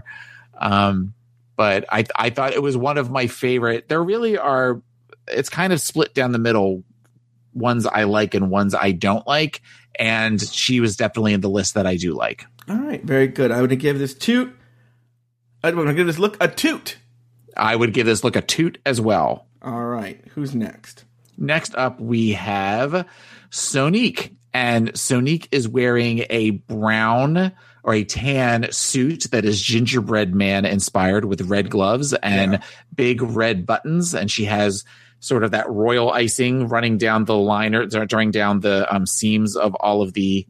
But I thought it was one of my favorite. There really are. It's kind of split down the middle, ones I like and ones I don't like. And she was definitely in the list that I do like. All right. Very good. I would give this toot. I would give this look a toot. I would give this look a toot as well. All right. Who's next? Next up, we have Sonique. And Sonique is wearing a brown or a tan suit that is gingerbread man inspired with red gloves and big red buttons. And she has sort of that royal icing running down the liner, running down the seams of all of the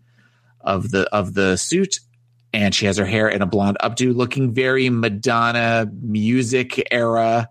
suit, and she has her hair in a blonde updo, looking very Madonna music era.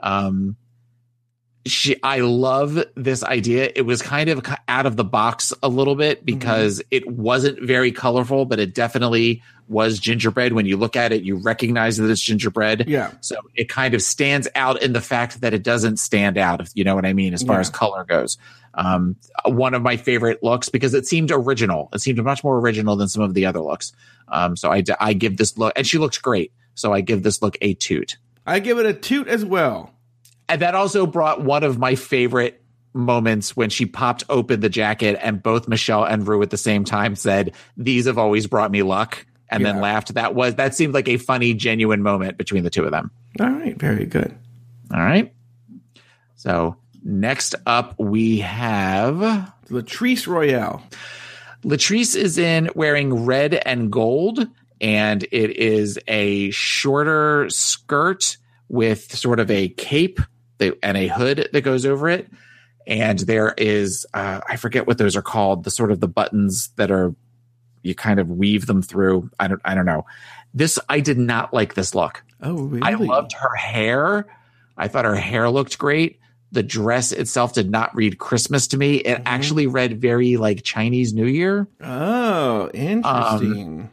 I love this idea. It was kind of out of the box a little bit because it wasn't very colorful, but it definitely was gingerbread. When you look at it, you recognize that it's gingerbread. Yeah. So it kind of stands out in the fact that it doesn't stand out, if you know what I mean, as far as color goes. One of my favorite looks because it seemed original. It seemed much more original than some of the other looks. So I give this look, and she looks great. So I give this look a toot. I give it a toot as well. And that also brought one of my favorite moments when she popped open the jacket and both Michelle and Rue at the same time said, "These have always brought me luck," and then laughed. That seemed like a funny, genuine moment between the two of them. All right. Very good. All right. So next up we have Latrice Royale. Latrice is wearing red and gold, and it is a shorter skirt with sort of a cape and a hood that goes over it. And there is, I forget what those are called, the sort of the buttons that are, you kind of weave them through. I don't know. I did not like this look. Oh, really? I loved her hair. I thought her hair looked great. The dress itself did not read Christmas to me. It actually read very like Chinese New Year. Oh, interesting.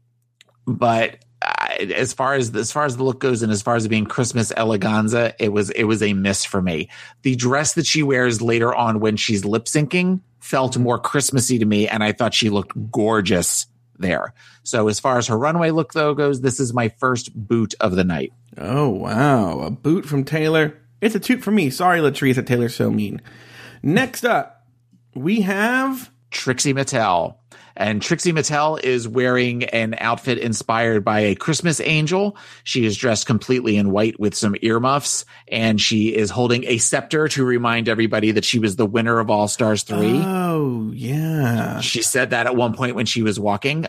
But as far as the look goes, and as far as it being Christmas eleganza, it was a miss for me. The dress that she wears later on when she's lip syncing felt more Christmassy to me, and I thought she looked gorgeous there. So as far as her runway look though goes, this is my first boot of the night. Oh wow, a boot from Taylor. It's a toot for me. Sorry, Latrice, that Taylor's so mean. Next up, we have Trixie Mattel. And Trixie Mattel is wearing an outfit inspired by a Christmas angel. She is dressed completely in white with some earmuffs, and she is holding a scepter to remind everybody that she was the winner of All Stars 3. Oh, yeah. She said that at one point when she was walking.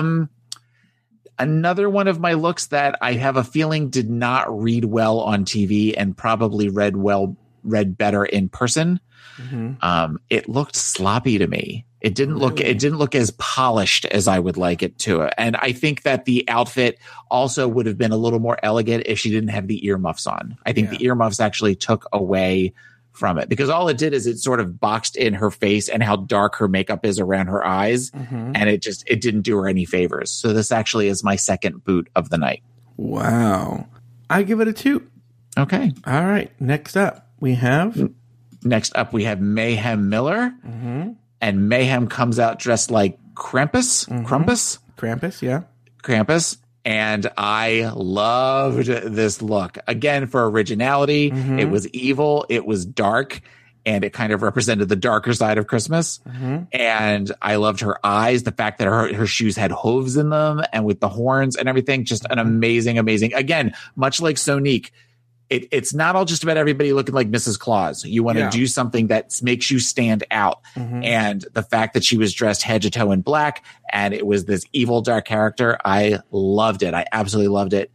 Another one of my looks that I have a feeling did not read well on TV and probably read well read better in person. It looked sloppy to me. It didn't look as polished as I would like it to. And I think that the outfit also would have been a little more elegant if she didn't have the earmuffs on. I think the earmuffs actually took away from it, because all it did is it sort of boxed in her face and how dark her makeup is around her eyes. And it didn't do her any favors. So this actually is my second boot of the night. Wow. I give it a 2. Okay. All right. Next up, we have Mayhem Miller. And Mayhem comes out dressed like Krampus. Krampus, yeah. Krampus. And I loved this look. Again, for originality, it was evil, it was dark, and it kind of represented the darker side of Christmas. And I loved her eyes, the fact that her shoes had hooves in them and with the horns and everything. Just an amazing, again, much like Sonique. It's not all just about everybody looking like Mrs. Claus. You want to do something that makes you stand out. And the fact that she was dressed head to toe in black and it was this evil, dark character, I loved it. I absolutely loved it.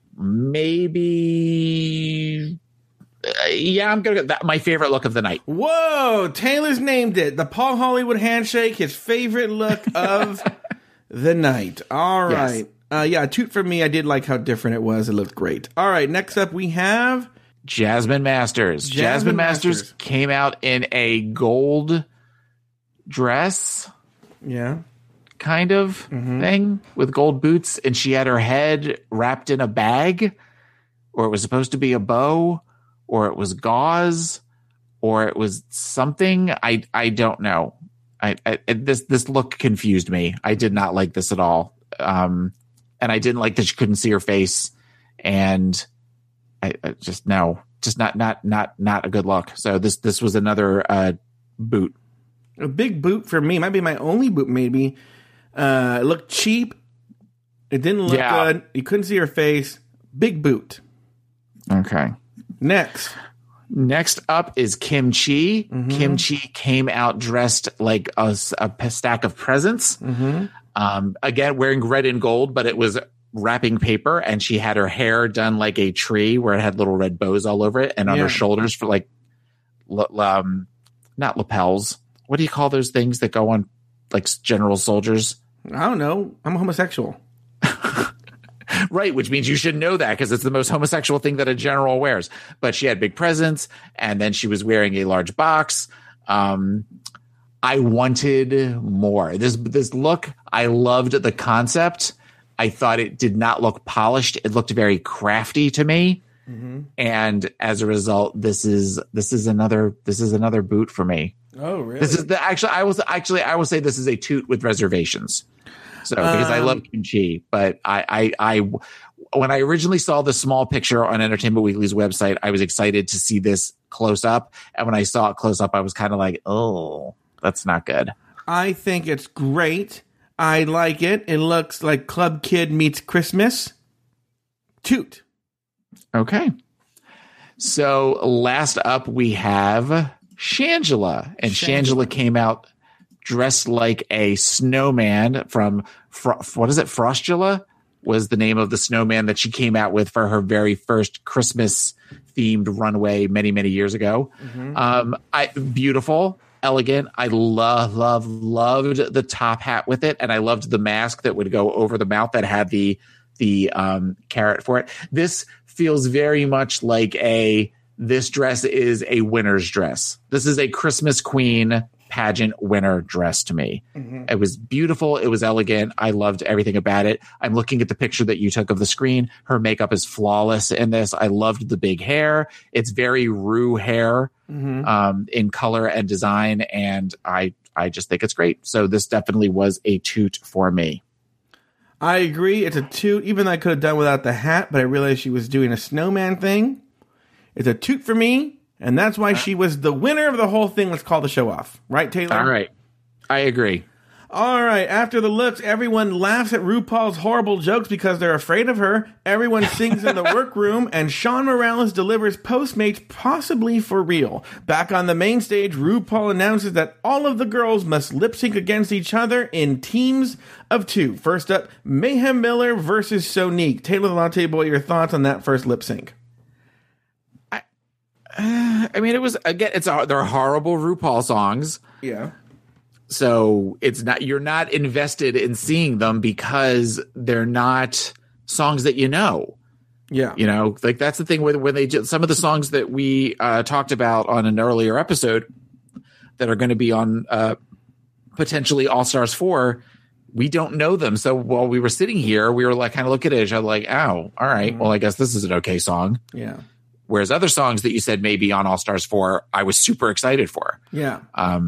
Maybe, I'm going to get that my favorite look of the night. Whoa, Taylor's named it. The Paul Hollywood handshake, his favorite look of the night. All right. Yes. A toot for me. I did like how different it was. It looked great. All right, next up we have Jasmine Masters. Jasmine Masters came out in a gold dress. Yeah. Kind of thing with gold boots, and she had her head wrapped in a bag, or it was supposed to be a bow, or it was gauze, or it was something. I don't know. This look confused me. I did not like this at all. And I didn't like that you couldn't see her face, and I just not a good look. So this was another boot. A big boot for me. Might be my only boot, maybe. It looked cheap. It didn't look good. You couldn't see her face. Big boot. Okay. Next up is Kim Chi. Kim Chi came out dressed like a stack of presents. Again, wearing red and gold, but it was wrapping paper, and she had her hair done like a tree where it had little red bows all over it, and on her shoulders for like, not lapels. What do you call those things that go on like general soldiers? I don't know. I'm a homosexual. Right, which means you should know that because it's the most homosexual thing that a general wears. But she had big presents, and then she was wearing a large box. I wanted more. This look, I loved the concept. I thought it did not look polished. It looked very crafty to me. And as a result, this is another boot for me. Oh, really? This is I will say this is a toot with reservations. So because I love Kim Chi, but I when I originally saw the small picture on Entertainment Weekly's website, I was excited to see this close up. And when I saw it close up, I was kind of like, oh, that's not good. I think it's great. I like it. It looks like Club Kid meets Christmas. Toot. Okay. So last up, we have Shangela. And Shangela came out dressed like a snowman from, what is it? Frostula was the name of the snowman that she came out with for her very first Christmas-themed runway many, many years ago. Beautiful, elegant. I loved the top hat with it, and I loved the mask that would go over the mouth that had the carrot for it. This feels very much like this dress is a winner's dress. This is a Christmas Queen pageant winner dress to me. It was beautiful. It was elegant. I loved everything about it. I'm looking at the picture that you took of the screen. Her makeup is flawless in this. I loved the big hair. It's very Rue hair in color and design, and I just think it's great. So this definitely was a toot for me. I agree. It's a toot. Even though I could have done without the hat, but I realized she was doing a snowman thing. It's a toot for me. And that's why she was the winner of the whole thing. Let's call the show off. Right, Taylor? All right. I agree. All right. After the looks, everyone laughs at RuPaul's horrible jokes because they're afraid of her. Everyone sings in the workroom, and Sean Morales delivers Postmates possibly for real. Back on the main stage, RuPaul announces that all of the girls must lip sync against each other in teams of 2. First up, Mayhem Miller versus Sonique. Taylor the Latte Boy, your thoughts on that first lip sync? I mean, it was, again, they're horrible RuPaul songs. Yeah. So you're not invested in seeing them because they're not songs that you know. Yeah. You know, like that's the thing when some of the songs that we talked about on an earlier episode that are going to be on potentially All Stars 4, we don't know them. So while we were sitting here, we were like kind of looking at each other like, oh, all right, well, I guess this is an okay song. Yeah. Whereas other songs that you said maybe on All Stars 4, I was super excited for. Yeah.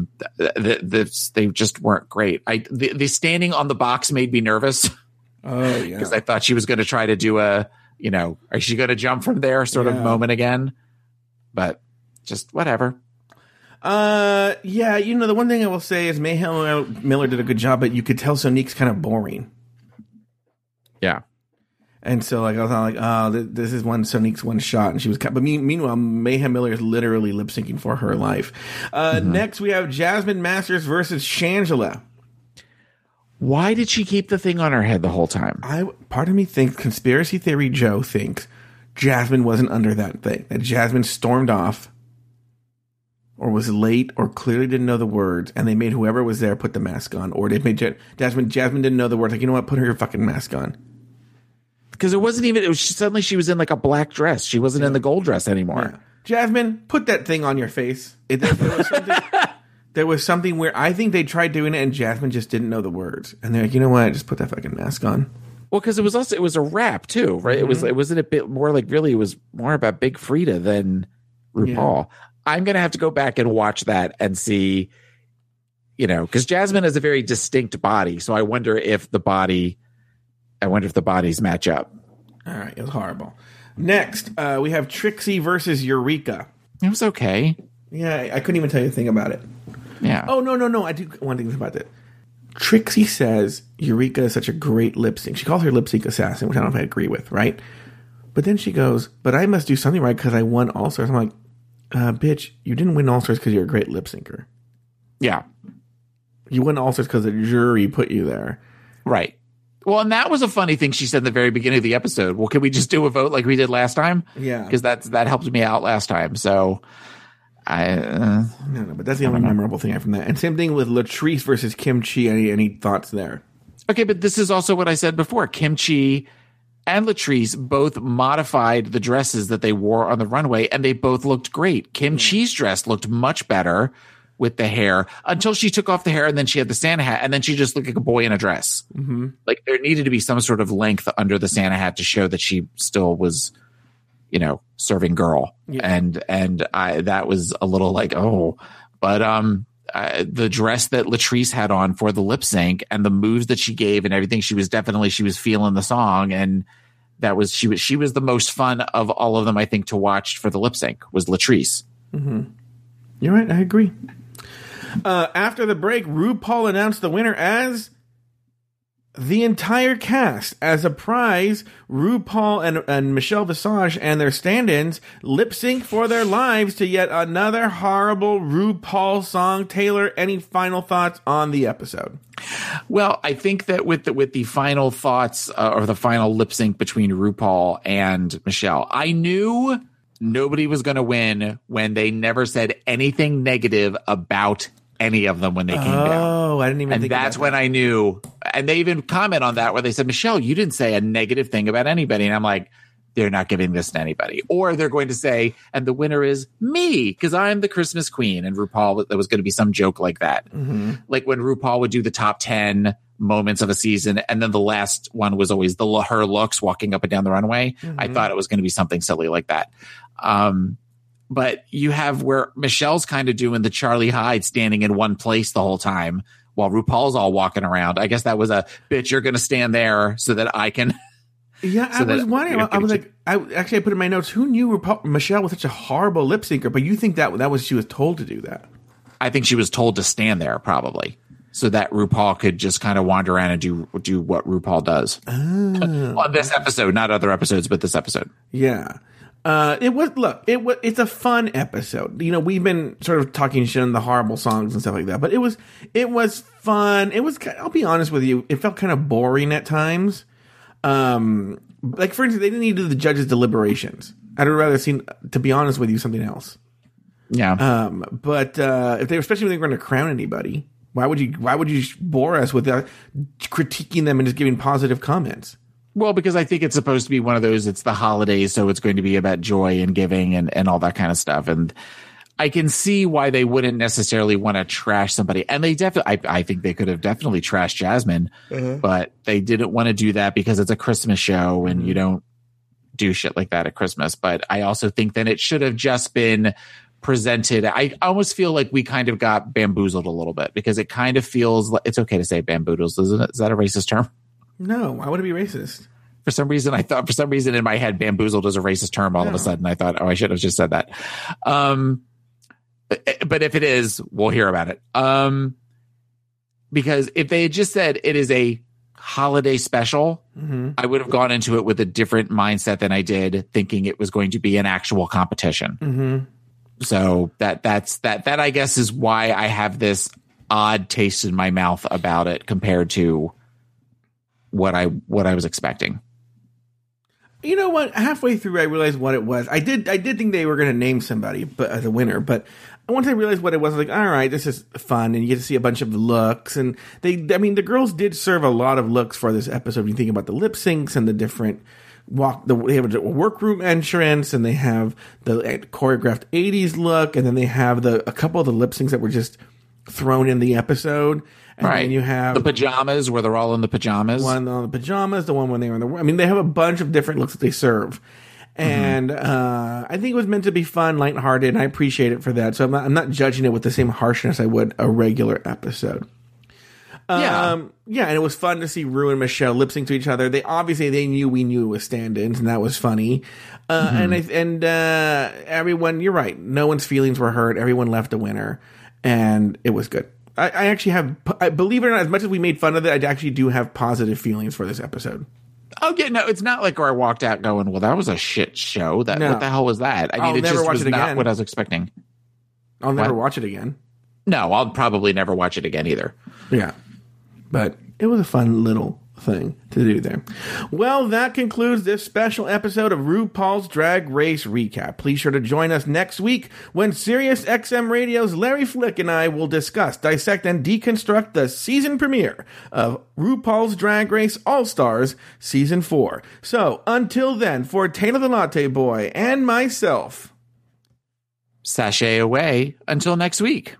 They just weren't great. The standing on the box made me nervous. Oh, yeah. Because I thought she was going to try to do is she going to jump from there sort of moment again? But just whatever. Yeah, the one thing I will say is Mayhem Miller did a good job, but you could tell Sonique's kind of boring. Yeah. And so, I was like, oh, this is Sonique's one shot, and she was. But meanwhile, Mayhem Miller is literally lip syncing for her life. Next, we have Jasmine Masters versus Shangela. Why did she keep the thing on her head the whole time? Part of me thinks Conspiracy Theory Joe thinks Jasmine wasn't under that thing. That Jasmine stormed off, or was late, or clearly didn't know the words, and they made whoever was there put the mask on, or they made Jasmine didn't know the words. Like, you know what? Put her fucking mask on. Because suddenly she was in like a black dress. She wasn't in the gold dress anymore. Yeah. Jasmine, put that thing on your face. There was something where I think they tried doing it and Jasmine just didn't know the words. And they're like, you know what? Just put that fucking mask on. Well, because it was a rap too, right? Mm-hmm. It wasn't a bit more like, really, it was more about Big Frida than RuPaul. Yeah. I'm going to have to go back and watch that and see, because Jasmine has a very distinct body. So I wonder if the bodies match up. All right. It was horrible. Next, we have Trixie versus Eureka. It was okay. Yeah. I couldn't even tell you a thing about it. Yeah. Oh, no. I do one thing about that. Trixie says Eureka is such a great lip sync. She calls her lip sync assassin, which I don't know if I agree with, right? But then she goes, but I must do something right because I won All Stars. I'm like, bitch, you didn't win All Stars because you're a great lip syncer. Yeah. You won All Stars because the jury put you there. Right. Well, and that was a funny thing she said in the very beginning of the episode. Well, can we just do a vote like we did last time? Yeah. Because that helped me out last time. So no, but that's the only memorable thing from that. And same thing with Latrice versus Kim Chi. Any thoughts there? Okay, but this is also what I said before. Kim Chi and Latrice both modified the dresses that they wore on the runway, and they both looked great. Kim Chi's dress looked much better with the hair until she took off the hair, and then she had the Santa hat, and then she just looked like a boy in a dress. Mm-hmm. Like there needed to be some sort of length under the Santa hat to show that she still was, serving girl. Yeah. And that was a little like, oh, but the dress that Latrice had on for the lip sync and the moves that she gave and everything, she was feeling the song, and she was the most fun of all of them, I think, to watch for the lip sync was Latrice. Mm-hmm. You're right. I agree. After the break, RuPaul announced the winner as the entire cast. As a prize, RuPaul and Michelle Visage and their stand-ins lip sync for their lives to yet another horrible RuPaul song. Taylor, any final thoughts on the episode? Well, I think that with the final thoughts or the final lip sync between RuPaul and Michelle, I knew nobody was going to win when they never said anything negative about any of them when they came down. Oh, I didn't even think about that. And that's when I knew. And they even comment on that where they said, Michelle, you didn't say a negative thing about anybody. And I'm like, they're not giving this to anybody. Or they're going to say, and the winner is me because I'm the Christmas queen. And RuPaul, there was going to be some joke like that. Mm-hmm. Like when RuPaul would do the top 10 moments of a season, and then the last one was always her looks walking up and down the runway. Mm-hmm. I thought it was going to be something silly like that. But you have where Michelle's kind of doing the Charlie Hyde standing in one place the whole time while RuPaul's all walking around. I guess that was a bitch. You're going to stand there so that I can. Yeah, I was wondering. I was like, I put in my notes, who knew Michelle was such a horrible lip syncer? But you think that was she was told to do that? I think she was told to stand there probably so that RuPaul could just kind of wander around and do what RuPaul does. Oh. On this episode, not other episodes, but this episode. Yeah. It's a fun episode. We've been sort of talking shit on the horrible songs and stuff like that, but it was fun. I'll be honest with you, it felt kind of boring at times. Like for instance, they didn't need to do the judges' deliberations. I'd rather seen, to be honest with you, something else. Yeah. But if they, especially when they're going to crown anybody, why would you bore us with critiquing them and just giving positive comments? Well, because I think it's supposed to be one of those, it's the holidays, so it's going to be about joy and giving and all that kind of stuff. And I can see why they wouldn't necessarily want to trash somebody. And they definitely, I think they could have definitely trashed Jasmine, but they didn't want to do that because it's a Christmas show and you don't do shit like that at Christmas. But I also think that it should have just been presented. I almost feel like we kind of got bamboozled a little bit because it kind of feels like it's okay to say bamboozled, isn't it? Is that a racist term? No, why would it be racist? For some reason in my head, bamboozled is a racist term all of a sudden. I thought, I should have just said that. But if it is, we'll hear about it. Because if they had just said it is a holiday special, I would have gone into it with a different mindset than I did, thinking it was going to be an actual competition. So that I guess is why I have this odd taste in my mouth about it compared to what I was expecting. You know what? Halfway through, I realized what it was. I did think they were going to name somebody, but as a winner. But once I realized what it was, I was like, all right, this is fun, and you get to see a bunch of looks. And the girls did serve a lot of looks for this episode. When you think about the lip syncs and the different they have a workroom entrance, and they have the choreographed '80s look, and then they have a couple of the lip syncs that were just thrown in the episode. And then you have the pajamas where they're all in the pajamas. One on the pajamas, the one when they were in the. They have a bunch of different looks that they serve, and I think it was meant to be fun, lighthearted, and I appreciate it for that. So I'm not judging it with the same harshness I would a regular episode. And it was fun to see Rue and Michelle lip sync to each other. We knew it was stand-ins, and that was funny. And everyone, you're right. No one's feelings were hurt. Everyone left a winner, and it was good. I actually have, believe it or not, as much as we made fun of it, I actually do have positive feelings for this episode. Oh, yeah, no, it's not like where I walked out going, well, that was a shit show. What the hell was that? It just was not what I was expecting. I'll never watch it again. No, I'll probably never watch it again either. Yeah. But it was a fun little thing to do there. Well, that concludes this special episode of RuPaul's Drag Race Recap. Please sure to join us next week when Sirius XM Radio's Larry Flick and I will discuss, dissect, and deconstruct the season premiere of RuPaul's Drag Race All-Stars Season 4. So, until then, for Taylor the Latte Boy and myself, sashay away until next week.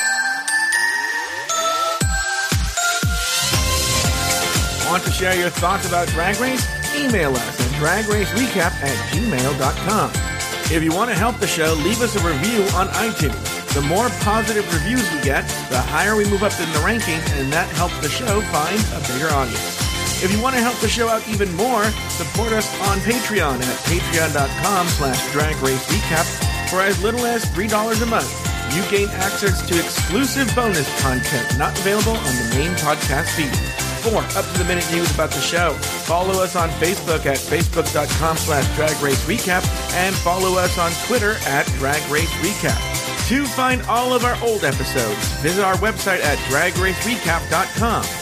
Want to share your thoughts about Drag Race? Email us at dragracerecap@gmail.com. If you want to help the show, leave us a review on iTunes. The more positive reviews we get, the higher we move up in the rankings, and that helps the show find a bigger audience. If you want to help the show out even more, support us on Patreon at patreon.com/dragracerecap. For as little as $3 a month, you gain access to exclusive bonus content not available on the main podcast feed. For up-to-the-minute news about the show, follow us on Facebook at facebook.com/dragracerecap and follow us on Twitter at dragracerecap. To find all of our old episodes, visit our website at dragracerecap.com.